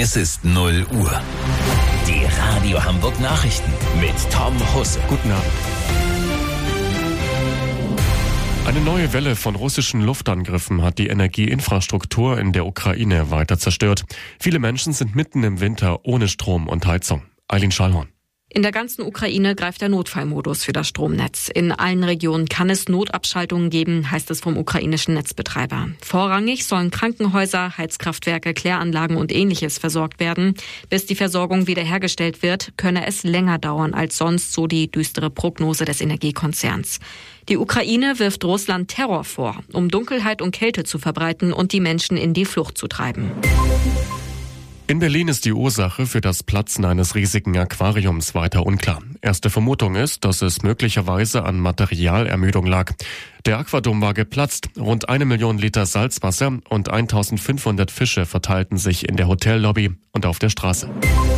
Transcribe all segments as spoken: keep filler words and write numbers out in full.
Es ist null Uhr. Die Radio Hamburg Nachrichten mit Tom Husse. Guten Abend. Eine neue Welle von russischen Luftangriffen hat die Energieinfrastruktur in der Ukraine weiter zerstört. Viele Menschen sind mitten im Winter ohne Strom und Heizung. Eileen Schallhorn. In der ganzen Ukraine greift der Notfallmodus für das Stromnetz. In allen Regionen kann es Notabschaltungen geben, heißt es vom ukrainischen Netzbetreiber. Vorrangig sollen Krankenhäuser, Heizkraftwerke, Kläranlagen und Ähnliches versorgt werden. Bis die Versorgung wiederhergestellt wird, könne es länger dauern als sonst, so die düstere Prognose des Energiekonzerns. Die Ukraine wirft Russland Terror vor, um Dunkelheit und Kälte zu verbreiten und die Menschen in die Flucht zu treiben. In Berlin ist die Ursache für das Platzen eines riesigen Aquariums weiter unklar. Erste Vermutung ist, dass es möglicherweise an Materialermüdung lag. Der Aquadom war geplatzt. Rund eine Million Liter Salzwasser und eintausendfünfhundert Fische verteilten sich in der Hotellobby und auf der Straße.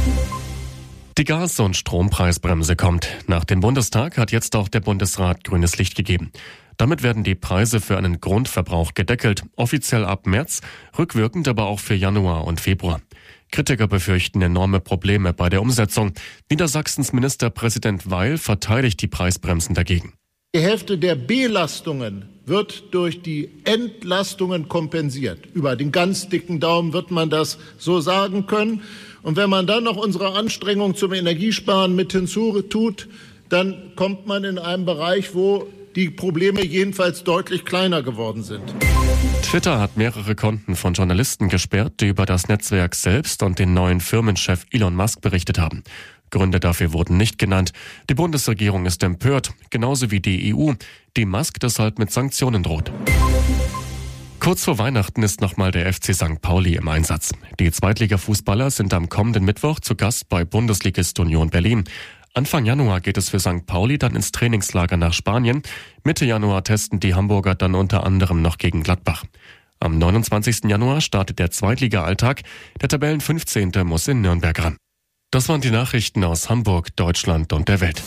Die Gas- und Strompreisbremse kommt. Nach dem Bundestag hat jetzt auch der Bundesrat grünes Licht gegeben. Damit werden die Preise für einen Grundverbrauch gedeckelt, offiziell ab März, rückwirkend aber auch für Januar und Februar. Kritiker befürchten enorme Probleme bei der Umsetzung. Niedersachsens Ministerpräsident Weil verteidigt die Preisbremsen dagegen. Die Hälfte der Belastungen wird durch die Entlastungen kompensiert. Über den ganz dicken Daumen wird man das so sagen können. Und wenn man dann noch unsere Anstrengungen zum Energiesparen mit hinzutut, dann kommt man in einen Bereich, wo die Probleme jedenfalls deutlich kleiner geworden sind. Twitter hat mehrere Konten von Journalisten gesperrt, die über das Netzwerk selbst und den neuen Firmenchef Elon Musk berichtet haben. Gründe dafür wurden nicht genannt. Die Bundesregierung ist empört, genauso wie die E U, die Musk deshalb mit Sanktionen droht. Kurz vor Weihnachten ist nochmal der F C Sankt Pauli im Einsatz. Die Zweitliga-Fußballer sind am kommenden Mittwoch zu Gast bei Bundesligist Union Berlin. Anfang Januar geht es für Sankt Pauli dann ins Trainingslager nach Spanien. Mitte Januar testen die Hamburger dann unter anderem noch gegen Gladbach. Am neunundzwanzigsten Januar startet der Zweitliga-Alltag. Der Tabellenfünfzehnte muss in Nürnberg ran. Das waren die Nachrichten aus Hamburg, Deutschland und der Welt.